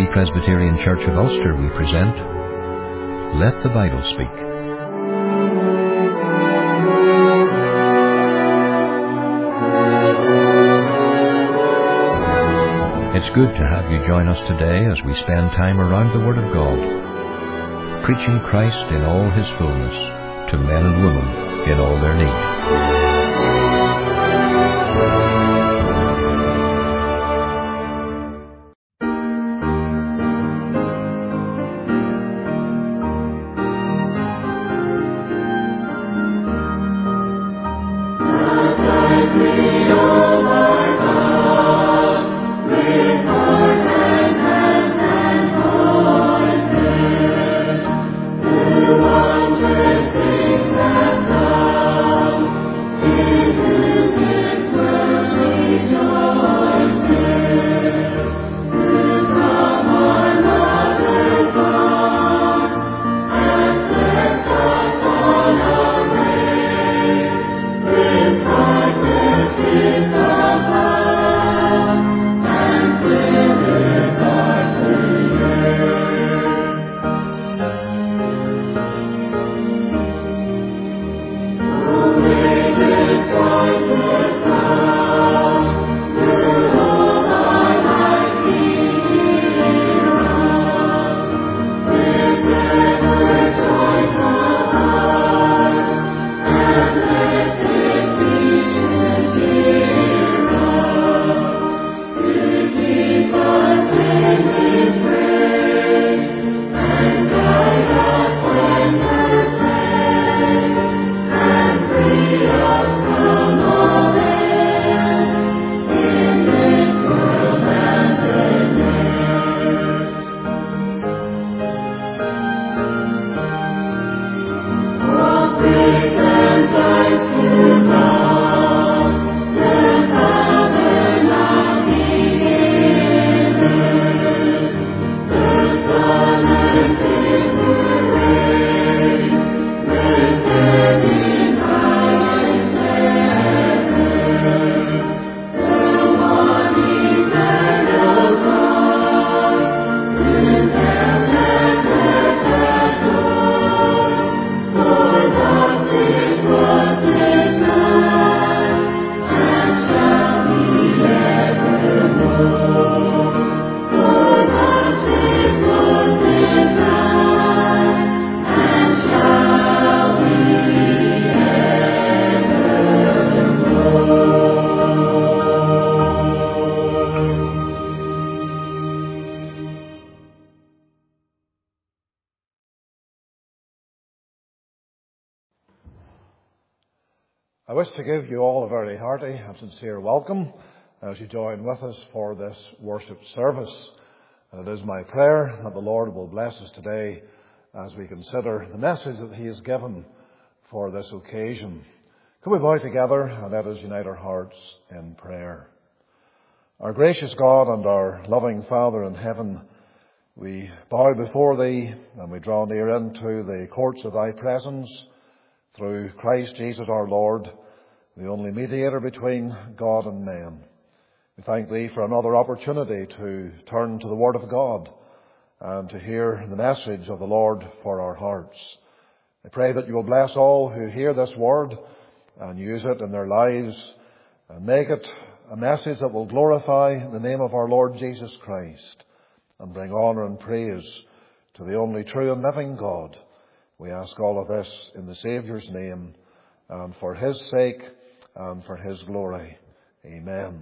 Free Presbyterian Church of Ulster, we present Let the Bible Speak. It's good to have you join us today as we spend time around the Word of God, preaching Christ in all His fullness to men and women in all their need. I wish to give you all a very hearty and sincere welcome as you join with us for this worship service. And it is my prayer that the Lord will bless us today as we consider the message that He has given for this occasion. Can we bow together and let us unite our hearts in prayer? Our gracious God and our loving Father in heaven, we bow before Thee and we draw near into the courts of Thy presence through Christ Jesus our Lord, the only mediator between God and men. We thank Thee for another opportunity to turn to the Word of God and to hear the message of the Lord for our hearts. I pray that You will bless all who hear this Word and use it in their lives and make it a message that will glorify the name of our Lord Jesus Christ and bring honour and praise to the only true and living God. We ask all of this in the Saviour's name and for His sake and for His glory. Amen.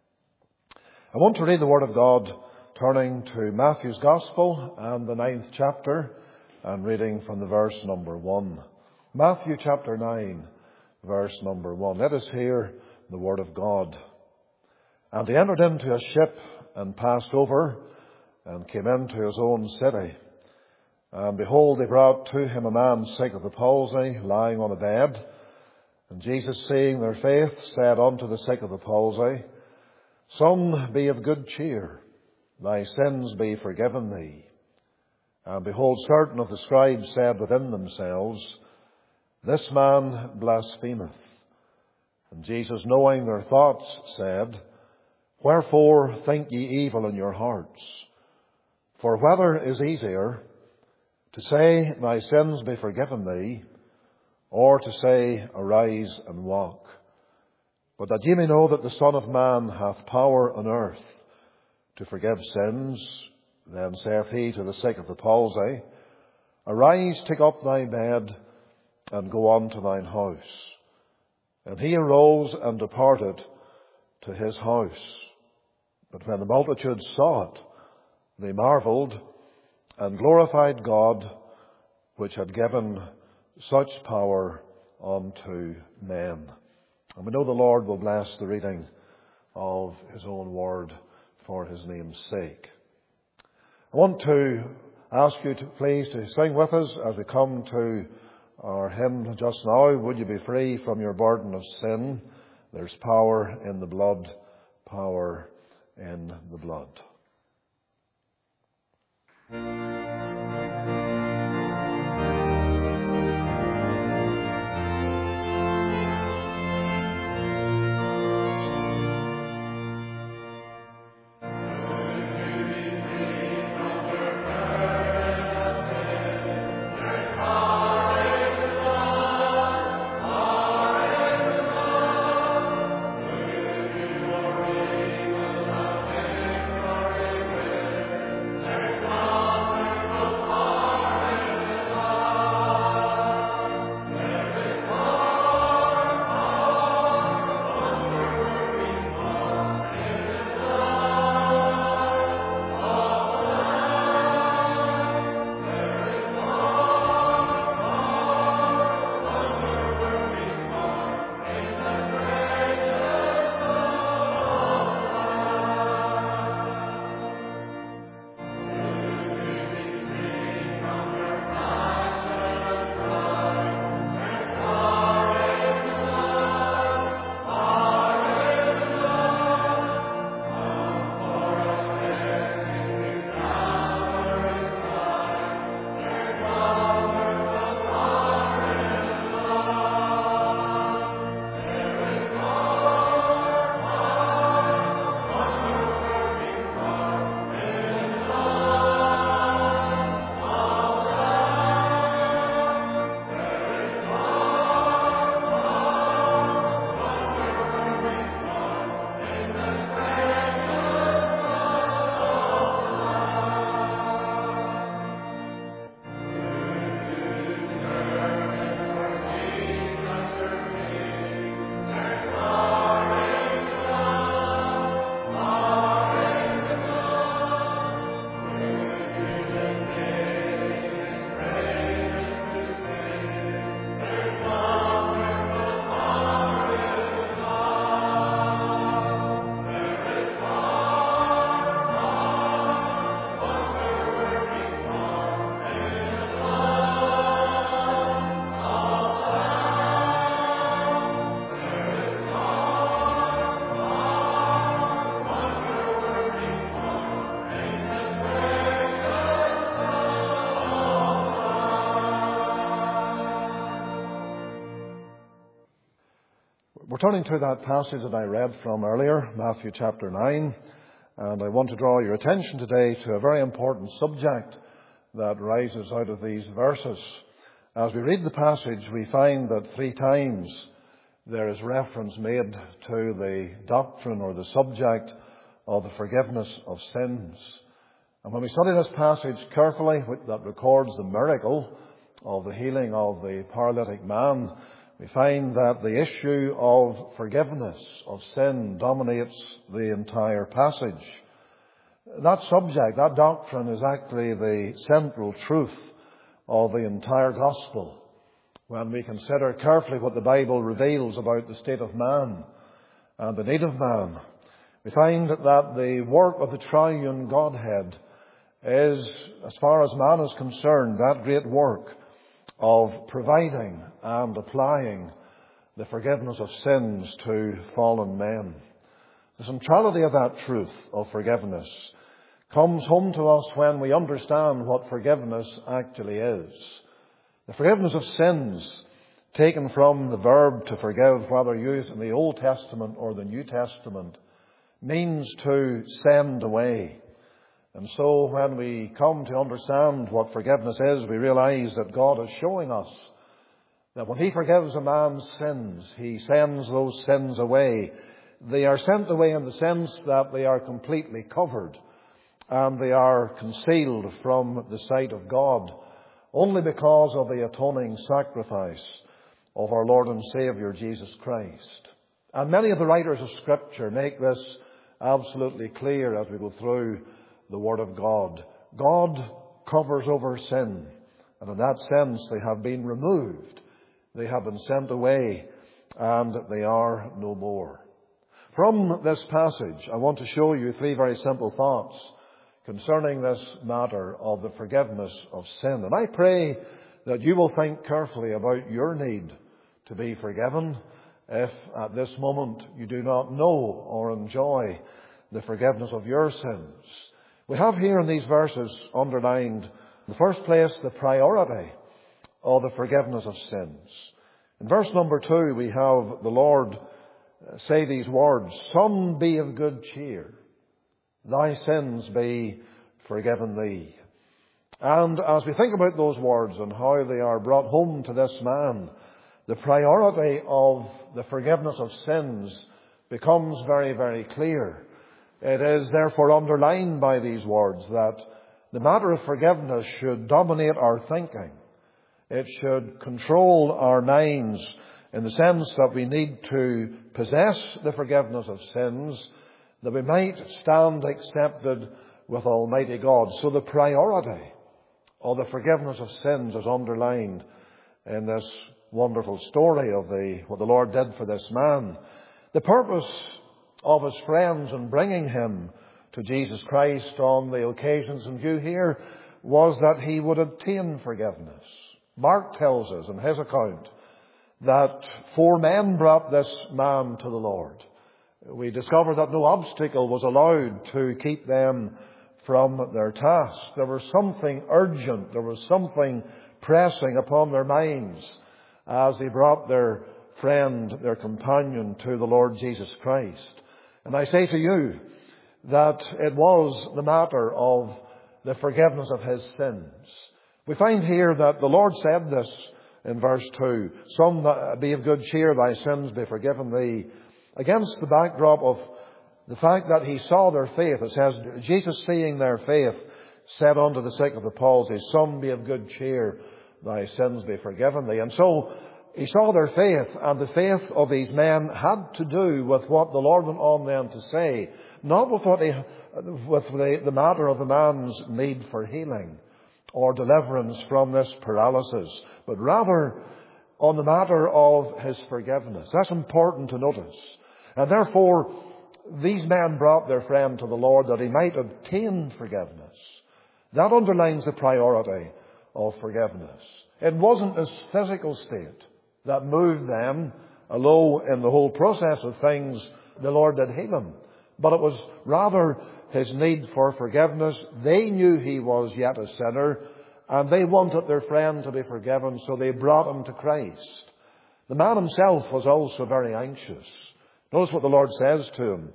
I want to read the Word of God turning to Matthew's Gospel and the 9th chapter and reading from the verse number 1. Matthew chapter 9, verse number 1. Let us hear the Word of God. And he entered into a ship and passed over and came into his own city. And behold, they brought to him a man sick of the palsy, lying on a bed. And Jesus, seeing their faith, said unto the sick of the palsy, Son, be of good cheer, thy sins be forgiven thee. And behold, certain of the scribes said within themselves, This man blasphemeth. And Jesus, knowing their thoughts, said, Wherefore think ye evil in your hearts? For whether is easier, to say, thy sins be forgiven thee, or to say, arise and walk? But that ye may know that the Son of Man hath power on earth to forgive sins, then saith he to the sick of the palsy, arise, take up thy bed, and go on to thine house. And he arose and departed to his house. But when the multitude saw it, they marvelled, and glorified God, which had given such power unto men. And we know the Lord will bless the reading of his own word for his name's sake. I want to ask you to please to sing with us as we come to our hymn just now. Would you be free from your burden of sin? There's power in the blood, power in the blood. We're turning to that passage that I read from earlier, Matthew chapter 9, and I want to draw your attention today to a very important subject that rises out of these verses. As we read the passage, we find that 3 times there is reference made to the doctrine or the subject of the forgiveness of sins. And when we study this passage carefully, that records the miracle of the healing of the paralytic man, we find that the issue of forgiveness of sin dominates the entire passage. That subject, that doctrine, is actually the central truth of the entire gospel. When we consider carefully what the Bible reveals about the state of man and the need of man, we find that the work of the triune Godhead is, as far as man is concerned, that great work of providing and applying the forgiveness of sins to fallen men. The centrality of that truth of forgiveness comes home to us when we understand what forgiveness actually is. The forgiveness of sins, taken from the verb to forgive, whether used in the Old Testament or the New Testament, means to send away. And so when we come to understand what forgiveness is, we realize that God is showing us that when He forgives a man's sins, He sends those sins away. They are sent away in the sense that they are completely covered and they are concealed from the sight of God only because of the atoning sacrifice of our Lord and Saviour Jesus Christ. And many of the writers of Scripture make this absolutely clear as we go through the Word of God. God covers over sin, and in that sense they have been removed. They have been sent away, and they are no more. From this passage, I want to show you three very simple thoughts concerning this matter of the forgiveness of sin. And I pray that you will think carefully about your need to be forgiven if at this moment you do not know or enjoy the forgiveness of your sins. We have here in these verses underlined, in the first place, the priority of the forgiveness of sins. In verse number 2, we have the Lord say these words, "Son, be of good cheer. Thy sins be forgiven thee." And as we think about those words and how they are brought home to this man, the priority of the forgiveness of sins becomes very, very clear. It is therefore underlined by these words that the matter of forgiveness should dominate our thinking. It should control our minds in the sense that we need to possess the forgiveness of sins that we might stand accepted with Almighty God. So the priority of the forgiveness of sins is underlined in this wonderful story of what the Lord did for this man. The purpose of his friends in bringing him to Jesus Christ on the occasions in view here was that he would obtain forgiveness. Mark tells us in his account that 4 men brought this man to the Lord. We discover that no obstacle was allowed to keep them from their task. There was something urgent, there was something pressing upon their minds as they brought their friend, their companion to the Lord Jesus Christ. And I say to you that it was the matter of the forgiveness of his sins. We find here that the Lord said this in verse 2, "Son, be of good cheer, thy sins be forgiven thee," against the backdrop of the fact that he saw their faith. It says, Jesus, seeing their faith, said unto the sick of the palsy, "Son, be of good cheer, thy sins be forgiven thee." And so he saw their faith, and the faith of these men had to do with what the Lord went on then to say, not with the matter of the man's need for healing or deliverance from this paralysis, but rather on the matter of his forgiveness. That's important to notice. And therefore, these men brought their friend to the Lord that he might obtain forgiveness. That underlines the priority of forgiveness. It wasn't his physical state that moved them, although in the whole process of things the Lord did heal him. But it was rather his need for forgiveness. They knew he was yet a sinner, and they wanted their friend to be forgiven, so they brought him to Christ. The man himself was also very anxious. Notice what the Lord says to him,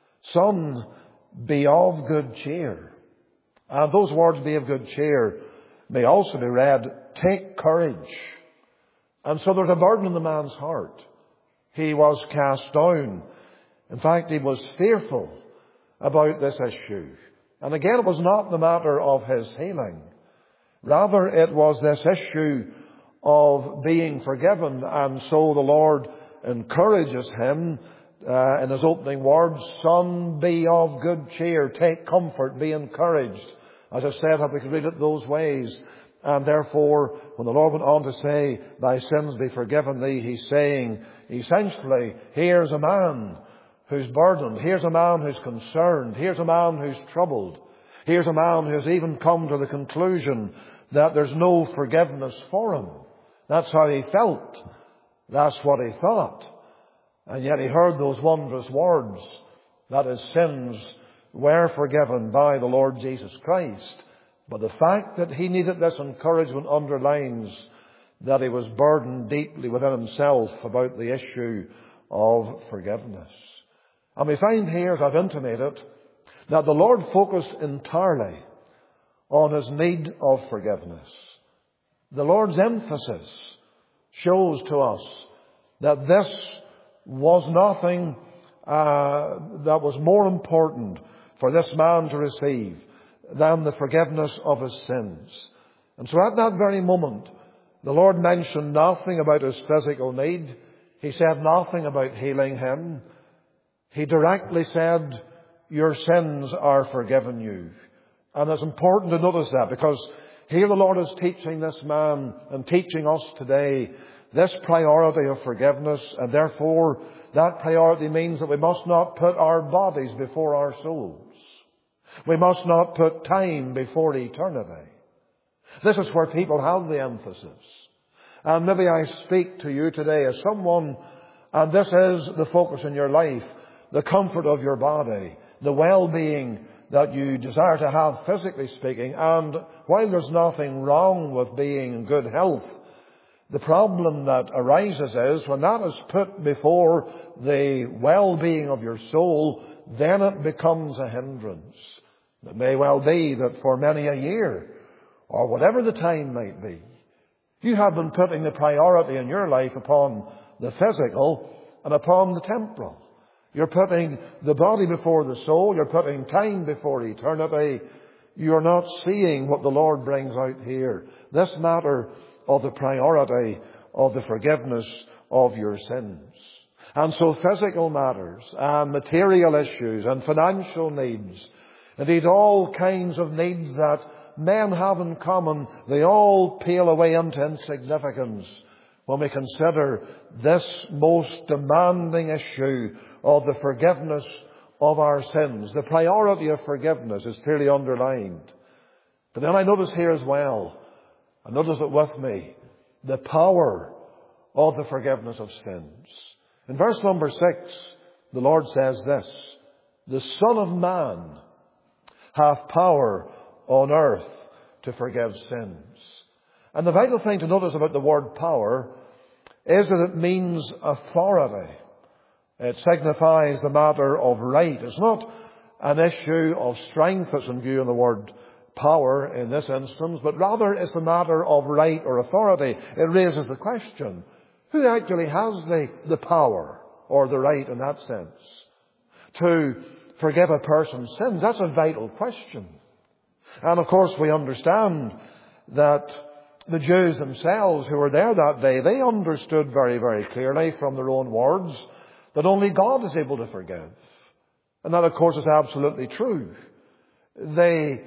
"Son, be of good cheer." And those words, "be of good cheer," may also be read, "take courage." And so there's a burden in the man's heart. He was cast down. In fact, he was fearful about this issue. And again, it was not the matter of his healing. Rather, it was this issue of being forgiven. And so the Lord encourages him in his opening words, "Son, be of good cheer, take comfort, be encouraged." As I said, if we could read it those ways. And therefore, when the Lord went on to say, "Thy sins be forgiven thee," he's saying, essentially, here's a man who's burdened. Here's a man who's concerned. Here's a man who's troubled. Here's a man who's even come to the conclusion that there's no forgiveness for him. That's how he felt. That's what he thought. And yet he heard those wondrous words that his sins were forgiven by the Lord Jesus Christ. But the fact that he needed this encouragement underlines that he was burdened deeply within himself about the issue of forgiveness. And we find here, as I've intimated, that the Lord focused entirely on his need of forgiveness. The Lord's emphasis shows to us that this was nothing that was more important for this man to receive than the forgiveness of his sins. And so at that very moment, the Lord mentioned nothing about his physical need. He said nothing about healing him. He directly said, your sins are forgiven you. And it's important to notice that, because here the Lord is teaching this man and teaching us today this priority of forgiveness, and therefore that priority means that we must not put our bodies before our souls. We must not put time before eternity. This is where people have the emphasis. And maybe I speak to you today as someone, and this is the focus in your life, the comfort of your body, the well-being that you desire to have physically speaking. And while there's nothing wrong with being in good health, the problem that arises is when that is put before the well-being of your soul, then it becomes a hindrance. It may well be that for many a year, or whatever the time might be, you have been putting the priority in your life upon the physical and upon the temporal. You're putting the body before the soul. You're putting time before eternity. You're not seeing what the Lord brings out here. This matter of the priority of the forgiveness of your sins. And so physical matters and material issues and financial needs, indeed all kinds of needs that men have in common, they all pale away into insignificance when we consider this most demanding issue of the forgiveness of our sins. The priority of forgiveness is clearly underlined. But then I notice here as well, and notice it with me, the power of the forgiveness of sins. In verse number 6, the Lord says this, the Son of Man hath power on earth to forgive sins. And the vital thing to notice about the word power is that it means authority. It signifies the matter of right. It's not an issue of strength that's in view in the word power in this instance, but rather it's a matter of right or authority. It raises the question, who actually has the power or the right in that sense to forgive a person's sins? That's a vital question. And of course we understand that the Jews themselves who were there that day, they understood very, very clearly from their own words that only God is able to forgive. And that, of course, is absolutely true. They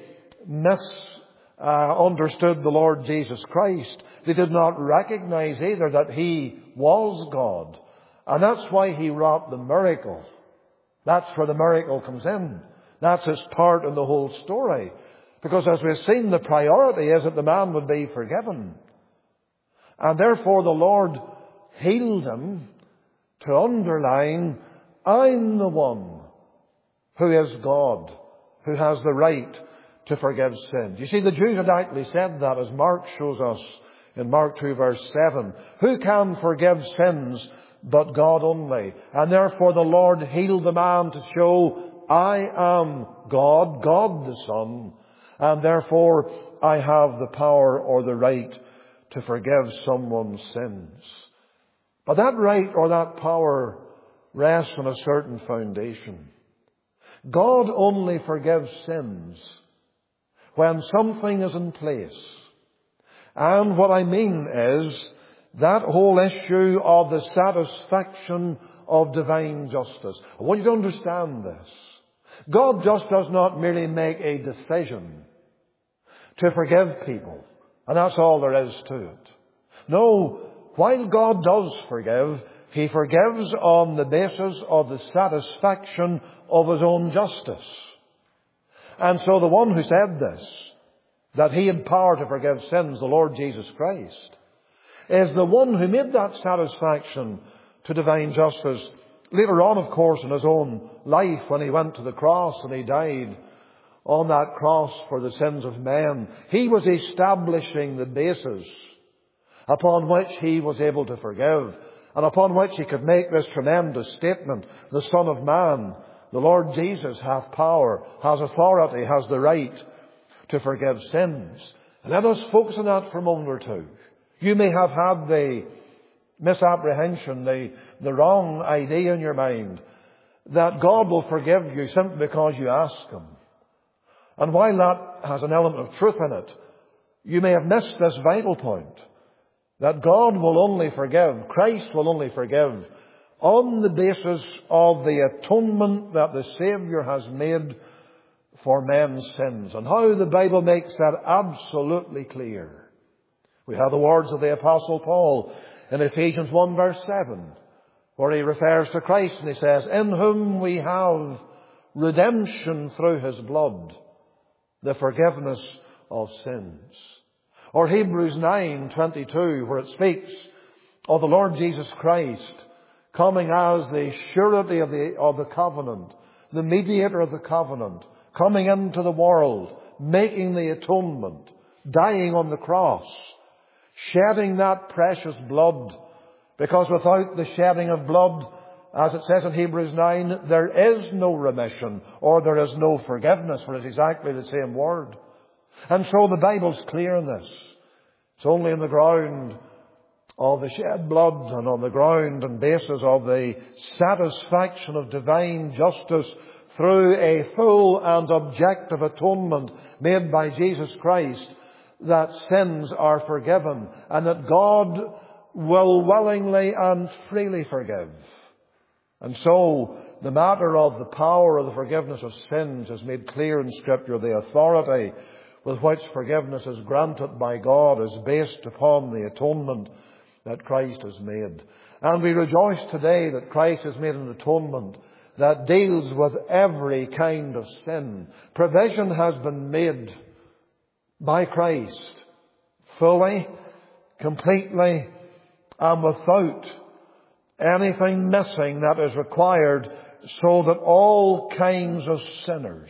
misunderstood the Lord Jesus Christ. They did not recognize either that He was God. And that's why He wrought the miracle. That's where the miracle comes in. That's His part in the whole story. Because as we've seen, the priority is that the man would be forgiven. And therefore the Lord healed him to underline, I'm the one who is God, who has the right to forgive sins. You see, the Jews had actually said that, as Mark shows us in Mark 2 verse 7. Who can forgive sins but God only? And therefore the Lord healed the man to show, I am God, God the Son, and therefore I have the power or the right to forgive someone's sins. But that right or that power rests on a certain foundation. God only forgives sins when something is in place. And what I mean is that whole issue of the satisfaction of divine justice. I want you to understand this. God just does not merely make a decision to forgive people, and that's all there is to it. No, while God does forgive, He forgives on the basis of the satisfaction of His own justice. And so the one who said this, that He had power to forgive sins, the Lord Jesus Christ, is the one who made that satisfaction to divine justice later on, of course, in His own life when He went to the cross and He died on that cross for the sins of men. He was establishing the basis upon which He was able to forgive and upon which He could make this tremendous statement, the Son of Man, The Lord Jesus hath power, has authority, has the right to forgive sins. And let us focus on that for a moment or two. You may have had the misapprehension, the wrong idea in your mind that God will forgive you simply because you ask Him. And while that has an element of truth in it, you may have missed this vital point, that God will only forgive, Christ will only forgive, on the basis of the atonement that the Saviour has made for men's sins, and how the Bible makes that absolutely clear. We have the words of the Apostle Paul in Ephesians 1 verse 7, where he refers to Christ and he says, "In whom we have redemption through His blood, the forgiveness of sins." Or Hebrews 9:22, where it speaks of the Lord Jesus Christ coming as the surety of the covenant, the mediator of the covenant, coming into the world, making the atonement, dying on the cross, shedding that precious blood, because without the shedding of blood, as it says in Hebrews 9, there is no remission, or there is no forgiveness, for it's exactly the same word. And so the Bible's clear in this. It's only on the ground of the shed blood and on the ground and basis of the satisfaction of divine justice through a full and objective atonement made by Jesus Christ that sins are forgiven, and that God will willingly and freely forgive. And so the matter of the power of the forgiveness of sins is made clear in Scripture. The authority with which forgiveness is granted by God is based upon the atonement that Christ has made. And we rejoice today that Christ has made an atonement that deals with every kind of sin. Provision has been made by Christ, fully, completely, and without anything missing that is required, so that all kinds of sinners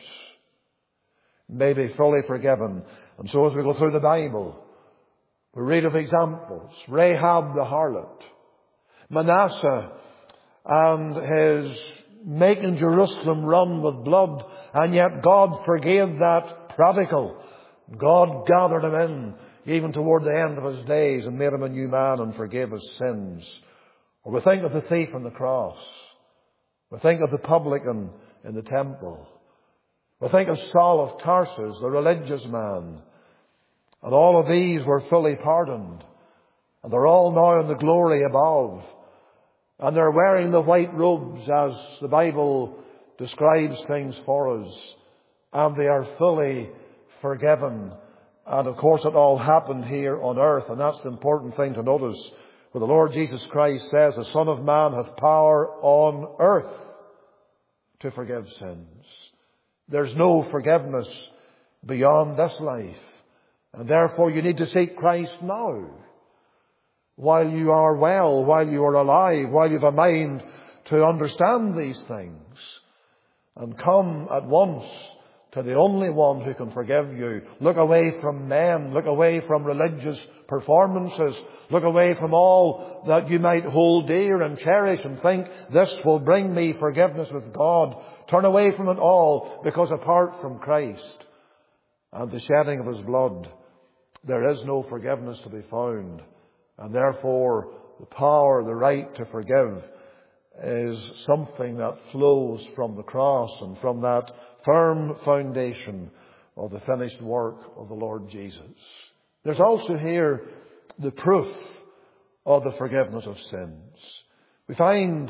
may be fully forgiven. And so as we go through the Bible, we read of examples. Rahab the harlot, Manasseh and his making Jerusalem run with blood, and yet God forgave that prodigal. God gathered him in, even toward the end of his days, and made him a new man and forgave his sins. Or we think of the thief on the cross. We think of the publican in the temple. We think of Saul of Tarsus, the religious man. And all of these were fully pardoned. And they're all now in the glory above. And they're wearing the white robes as the Bible describes things for us. And they are fully forgiven. And of course it all happened here on earth. And that's the important thing to notice. Where the Lord Jesus Christ says, the Son of Man hath power on earth to forgive sins. There's no forgiveness beyond this life. And therefore you need to seek Christ now, while you are well, while you are alive, while you have a mind to understand these things. And come at once to the only one who can forgive you. Look away from men. Look away from religious performances. Look away from all that you might hold dear and cherish and think, this will bring me forgiveness with God. Turn away from it all, because apart from Christ and the shedding of His blood, there is no forgiveness to be found. And therefore, the power, the right to forgive is something that flows from the cross and from that firm foundation of the finished work of the Lord Jesus. There's also here the proof of the forgiveness of sins. We find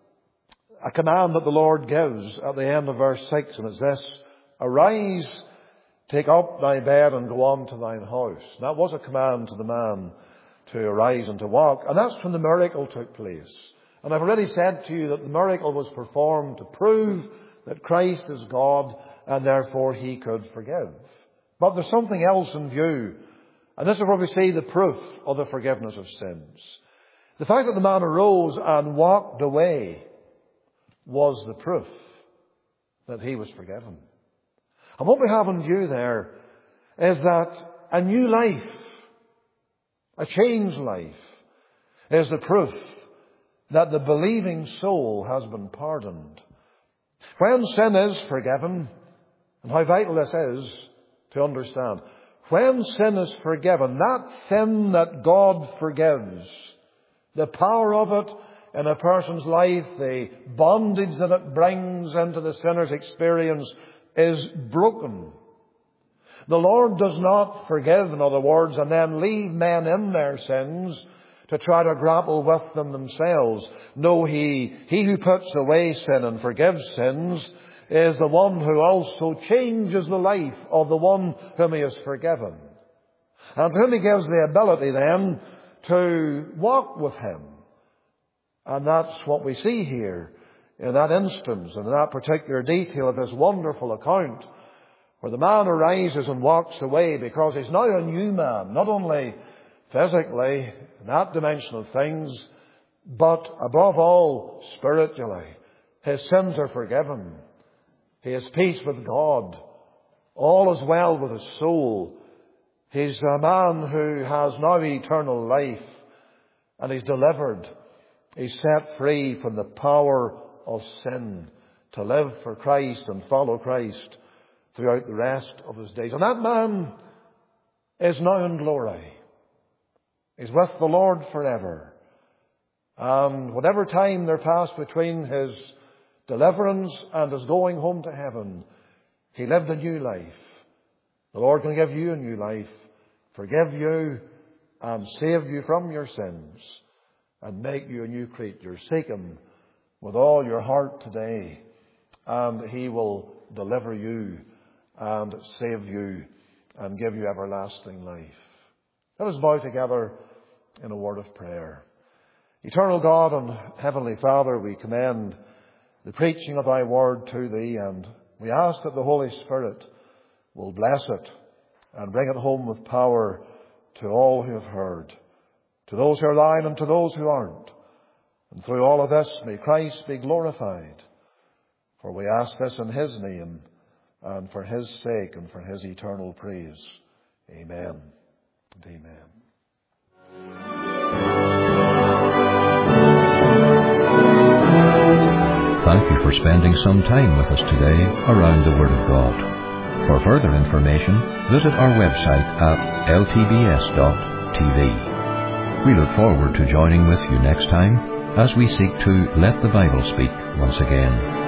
a command that the Lord gives at the end of verse 6, and it's this: Arise, take up thy bed and go on to thine house. That was a command to the man to arise and to walk. And that's when the miracle took place. And I've already said to you that the miracle was performed to prove that Christ is God and therefore He could forgive. But there's something else in view. And this is where we see the proof of the forgiveness of sins. The fact that the man arose and walked away was the proof that he was forgiven. And what we have in view there is that a new life, a changed life, is the proof that the believing soul has been pardoned When sin is forgiven, and how vital this is to understand, when sin is forgiven, that sin that God forgives, the power of it in a person's life, the bondage that it brings into the sinner's experience is broken. The Lord does not forgive, in other words, and then leave men in their sins to try to grapple with them themselves. No, He who puts away sin and forgives sins is the one who also changes the life of the one whom He has forgiven, and whom He gives the ability then to walk with Him. And that's what we see here in that instance and in that particular detail of this wonderful account, where the man arises and walks away because he's now a new man, not only physically, in that dimension of things, but above all, spiritually. His sins are forgiven. He has peace with God. All is well with his soul. He's a man who has now eternal life, and he's delivered. He's set free from the power of sin to live for Christ and follow Christ throughout the rest of his days. And that man is now in glory. He's with the Lord forever. And whatever time there passed between his deliverance and his going home to heaven, he lived a new life. The Lord can give you a new life, forgive you and save you from your sins and make you a new creature. Seek Him with all your heart today, and He will deliver you and save you and give you everlasting life. Let us bow together in a word of prayer. Eternal God and Heavenly Father, we commend the preaching of Thy Word to Thee, and we ask that the Holy Spirit will bless it and bring it home with power to all who have heard, to those who are thine and to those who aren't. And through all of this, may Christ be glorified. For we ask this in His name and for His sake and for His eternal praise. Amen and amen. Thank you for spending some time with us today around the Word of God. For further information, visit our website at ltbs.tv. We look forward to joining with you next time as we seek to let the Bible speak once again.